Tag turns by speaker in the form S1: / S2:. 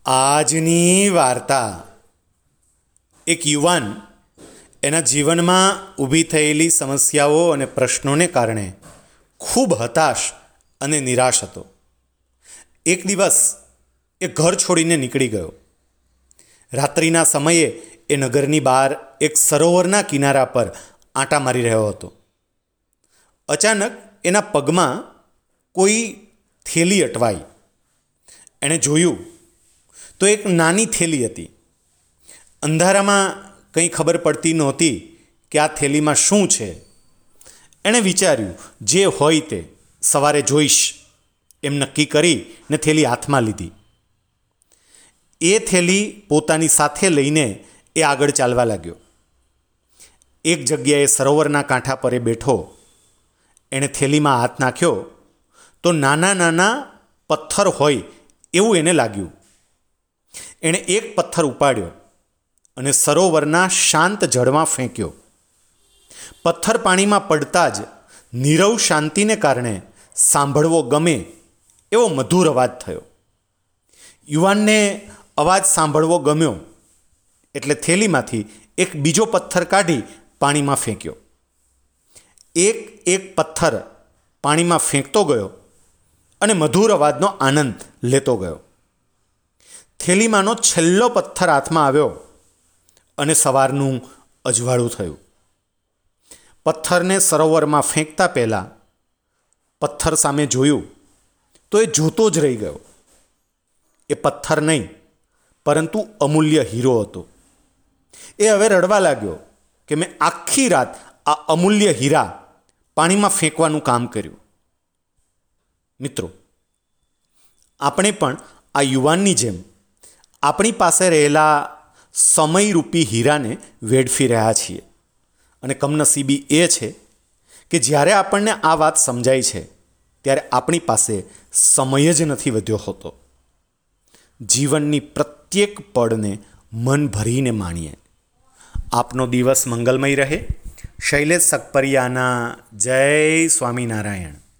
S1: આજની વાર્તા એક યુવાન એના જીવનમાં ઊભી થયેલી સમસ્યાઓ અને પ્રશ્નોને કારણે ખૂબ હતાશ અને નિરાશ હતો. એક દિવસ એ ઘર છોડીને નીકળી ગયો. રાત્રિના સમયે એ નગરની બહાર એક સરોવરના કિનારા પર આંટા મારી રહ્યો હતો. અચાનક એના પગમાં કોઈ થેલી અટવાઈ. એણે જોયું તો એક નાની થેલી હતી. અંધારામાં કંઈ ખબર પડતી નહોતી કે આ થેલીમાં શું છે. એણે વિચાર્યું જે હોય તે સવારે જોઈશ એમ નક્કી કરીને થેલી હાથમાં લીધી. એ થેલી પોતાની સાથે લઈને એ આગળ ચાલવા લાગ્યો. એક જગ્યાએ સરોવરના કાંઠા પર એ બેઠો. એણે થેલીમાં હાથ નાખ્યો તો નાના નાના પથ્થર હોય એવું એને લાગ્યું. એણે એક પથ્થર ઉપાડ્યો અને સરોવરના શાંત જળમાં ફેંક્યો. પથ્થર પાણીમાં પડતા જ નીરવ શાંતિને કારણે સાંભળવો ગમે એવો મધુર અવાજ થયો. યુવાનને અવાજ સાંભળવો ગમ્યો એટલે થેલીમાંથી એક બીજો પથ્થર કાઢી પાણીમાં ફેંક્યો. એક એક પથ્થર પાણીમાં ફેંકતો ગયો અને મધુર અવાજનો આનંદ લેતો ગયો. થેલીમાંનો છેલ્લો પથ્થર હાથમાં આવ્યો અને સવારનું અજવાળું થયું. પથ્થરને સરોવરમાં ફેંકતા પહેલાં પથ્થર સામે જોયું તો એ જોતો જ રહી ગયો. એ પથ્થર નહીં પરંતુ અમૂલ્ય હીરો હતો. એ હવે રડવા લાગ્યો કે મેં આખી રાત આ અમૂલ્ય હીરા પાણીમાં ફેંકવાનું કામ કર્યું. મિત્રો, આપણે પણ આ યુવાનની જેમ આપણી પાસે રહેલા સમયરૂપી હીરાને વેડફી રહ્યા છીએ. અને કમનસીબી એ છે કે જ્યારે આપણને આ વાત સમજાય છે ત્યારે આપણી પાસે સમય જ નથી વધ્યો હોતો. જીવનની પ્રત્યેક પળને મન ભરીને માણીએ. આપનો દિવસ મંગલમય રહે. શૈલેષ સકપરિયાના જય સ્વામિનારાયણ.